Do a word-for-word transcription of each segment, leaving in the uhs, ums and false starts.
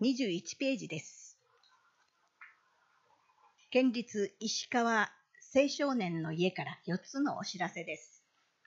にじゅういちページです。県立石川青少年の家からよっつのお知らせです。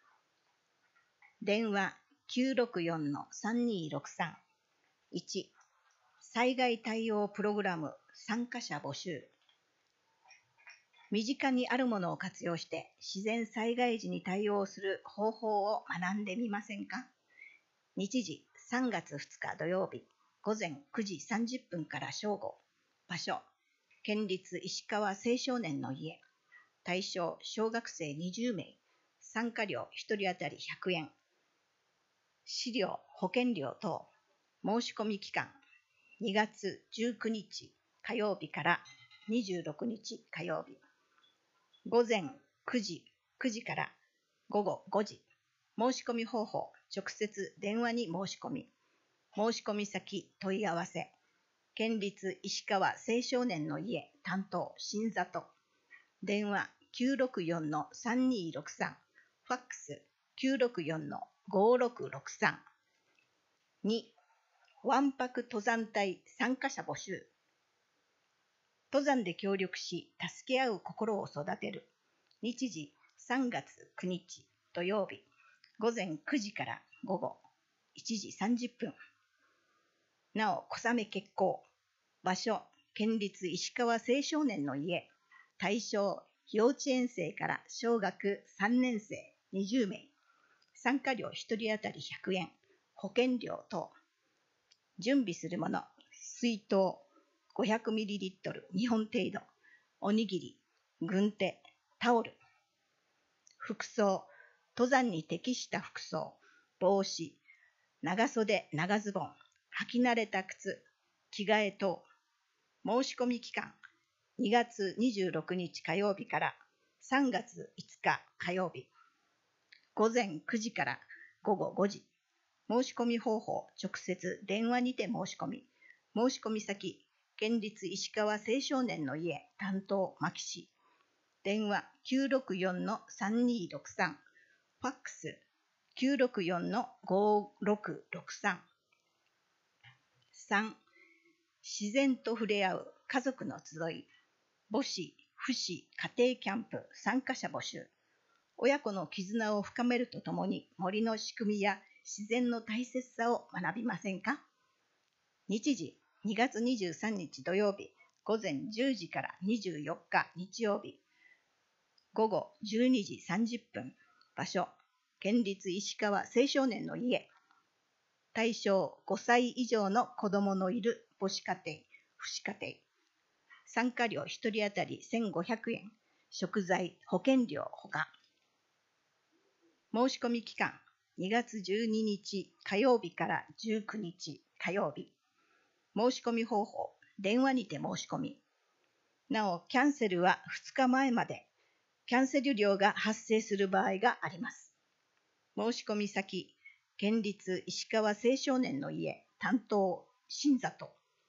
電話 きゅうろくよんのさんにーろくさん。いち、災害対応プログラム参加者募集。身近にあるものを活用して自然災害時に対応する方法を学んでみませんか？日時さんがつふつか土曜日午前くじさんじゅっぷんから正午。場所県立石川青少年の家。対象小学生にじゅうめい。参加料ひとり当たりひゃくえん。資料保険料等。申し込み期間にがつじゅうくにち火曜日からにじゅうろくにち火曜日。午前くじ、くじからごごごじ。申し込み方法、直接電話に申し込み。申し込み先問い合わせ。県立石川青少年の家担当新里。電話 きゅうろくよんのさんにーろくさん。ファックス きゅうろくよんのごろくろくさん。に、わんぱく登山隊参加者募集。登山で協力し、助け合う心を育てる。日時さんがつくにち土曜日、午前くじから午後いちじさんじゅっぷん。なお、小雨決行。場所、県立石川青少年の家。対象、幼稚園生から小学さんねんせいにじゅうめい。参加料ひとり当たりひゃくえん。保険料等。準備するもの、水筒ごひゃくミリリットルにほん程度。おにぎり、軍手、タオル。服装、登山に適した服装。帽子、長袖、長ズボン。履き慣れた靴、着替え等。申し込み期間、にがつにじゅうろくにち火曜日からさんがついつか火曜日。午前くじからごごごじ。申し込み方法、直接電話にて申し込み。申し込み先、県立石川青少年の家担当牧師。電話 きゅうろくよんのさんにーろくさん。ファックス きゅうろくよんのごろくろくさん。さん、自然と触れ合う家族の集い。母子、父子、家庭キャンプ参加者募集。親子の絆を深めるとともに森の仕組みや自然の大切さを学びませんか？日時にがつにじゅうさんにち土曜日午前じゅうじからにじゅうよっか日曜日午後じゅうにじさんじゅっぷん。場所県立石川青少年の家。対象ごさい以上の子どものいる母子家庭、父子家庭。参加料ひとり当たりせんごひゃくえん。食材、保険料ほか。申し込み期間にがつじゅうににち火曜日からじゅうくにち火曜日。申し込み方法、電話にて申し込み。なお、キャンセルはふつかまえまで。キャンセル料が発生する場合があります。申し込み先、県立石川青少年の家担当新里。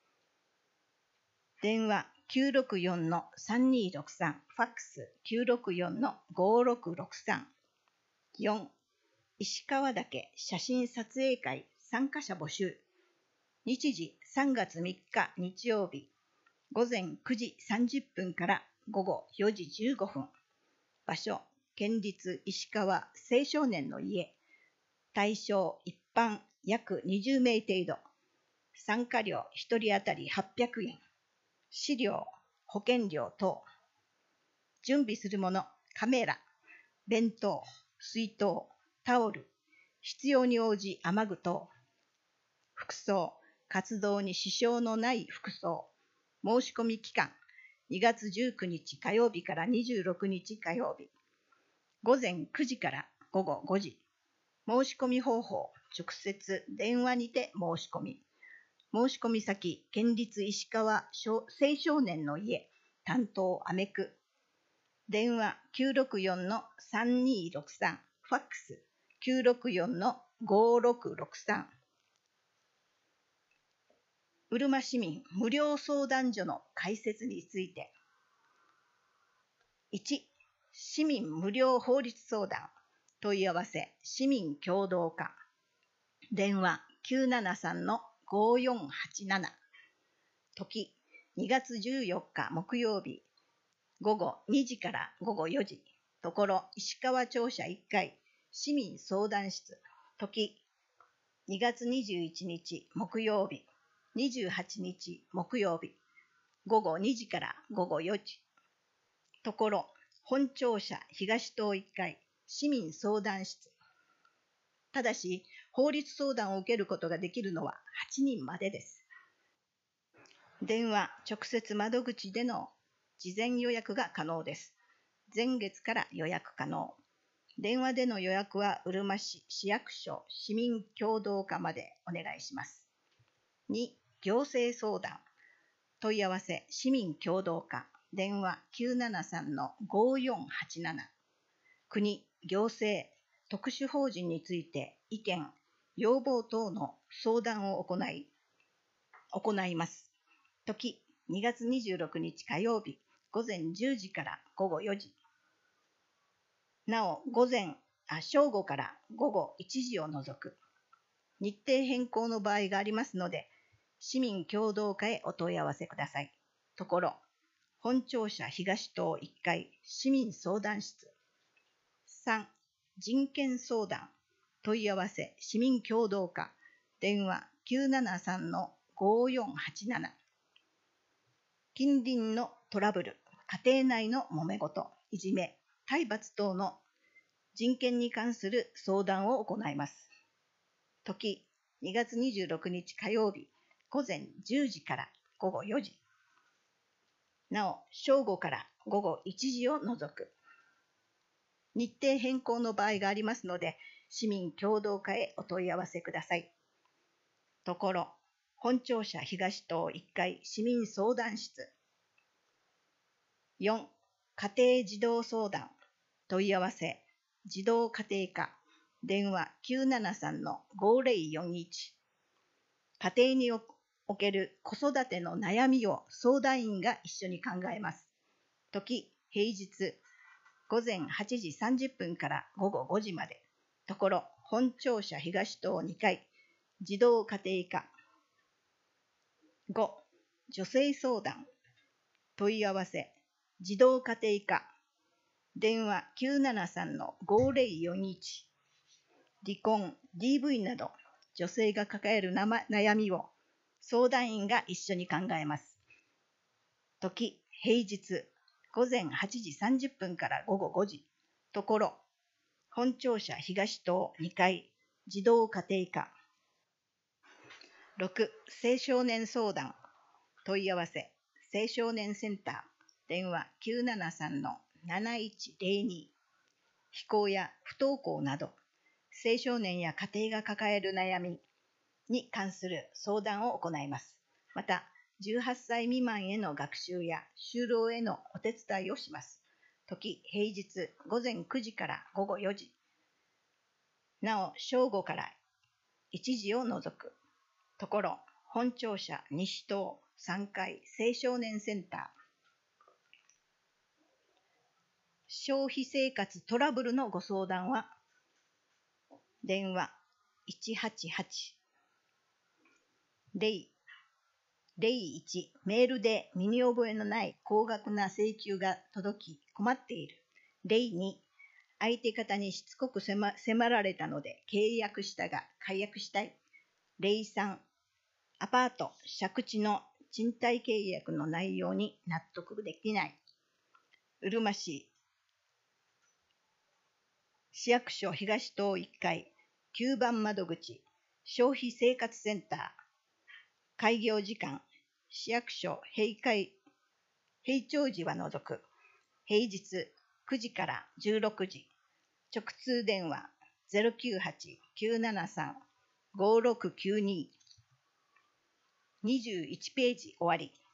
電話 きゅうろくよんのさんにーろくさん。ファックス きゅうろくよんのごろくろくさん。よん、石川岳写真撮影会参加者募集。日時さんがつみっか日曜日午前くじさんじゅっぷんからごごよじじゅうごふん。場所県立石川青少年の家。対象一般約にじゅうめい程度。参加料ひとり当たりはっぴゃくえん。資料保険料等。準備するもの、カメラ、弁当、水筒、タオル。必要に応じ雨具等。服装、活動に支障のない服装。申し込み期間、にがつじゅうくにち火曜日からにじゅうろくにち火曜日。午前くじからごごごじ。申し込み方法、直接電話にて申し込み。申し込み先、県立石川青少年の家、担当アメク。電話 きゅうろくよんのさんにーろくさん。ファックス きゅうろくよんのごろくろくさん。うるま市民無料相談所の開設について。いち、市民無料法律相談。問い合わせ、市民共同課。電話 きゅうななさんのごよんはちなな。 時、にがつじゅうよっか木曜日、ごごにじからごごよじ、ところ、石川庁舎いっかい、市民相談室、時、にがつにじゅういちにち木曜日、にじゅうはちにち木曜日、ごごにじからごごよじ、ところ、本庁舎東棟いっかい、市民相談室。ただし、法律相談を受けることができるのははちにんまでです。電話、直接窓口での事前予約が可能です。前月から予約可能。電話での予約は、うるま市市役所市民協同課までお願いします。に、行政相談。問い合わせ、市民協同課。電話きゅうななさんのごよんはちなな。国、行政、特殊法人について意見、要望等の相談を行い、行います。時、にがつにじゅうろくにち火曜日、ごぜんじゅうじからごごよじ。なお、午前、あ、正午からごごいちじを除く。日程変更の場合がありますので、市民協同課へお問い合わせください。ところ、本庁舎東棟いっかい、市民相談室。さん、人権相談。問い合わせ、市民協同課。電話きゅうななさんのごよんはちなな。近隣のトラブル、家庭内の揉め事、いじめ、体罰等の人権に関する相談を行います。時、にがつにじゅうろくにち火曜日、ごぜんじゅうじからごごよじ。なお、正午からごごいちじを除く。日程変更の場合がありますので、市民協同課へお問い合わせください。ところ、本庁舎東棟いっかい市民相談室。よん、家庭児童相談。問い合わせ、児童家庭課。電話きゅうななさんのごぜろよんいち。家庭における子育ての悩みを相談員が一緒に考えます。時、平日、ごぜんはちじさんじゅっぷんからごごごじまで。ところ、本庁舎東棟にかい、児童家庭課。ご、女性相談。問い合わせ、児童家庭課。電話きゅうななさんのごぜろよんいち。離婚、ディーブイ など、女性が抱える悩みを相談員が一緒に考えます。時、平日、ごぜんはちじさんじゅっぷんからごごごじ。ところ、本庁舎東棟にかい、児童家庭課。ろく、青少年相談。問い合わせ、青少年センター。電話きゅうななさんのなないちぜろに。非行や不登校など、青少年や家庭が抱える悩みに関する相談を行います。また、じゅうはっさい未満への学習や就労へのお手伝いをします。時、平日、ごぜんくじからごごよじ。なお、正午からいちじを除く。ところ、本庁舎西棟さんかい青少年センター。消費生活トラブルのご相談は、電話いちはちはち。ゼロ、ゼロいち、メールで身に覚えのない高額な請求が届き困っている。ゼロに、相手方にしつこく迫られたので契約したが解約したい。ゼロさん、アパート、借地の賃貸契約の内容に納得できない。うるま市市役所東棟いっかい、きゅうばん窓口、消費生活センター。開業時間、市役所閉会、閉庁時は除く。平日くじからじゅうろくじ。直通電話 ゼロきゅうはち きゅうななさん ごろくきゅうに。にじゅういちページ終わり。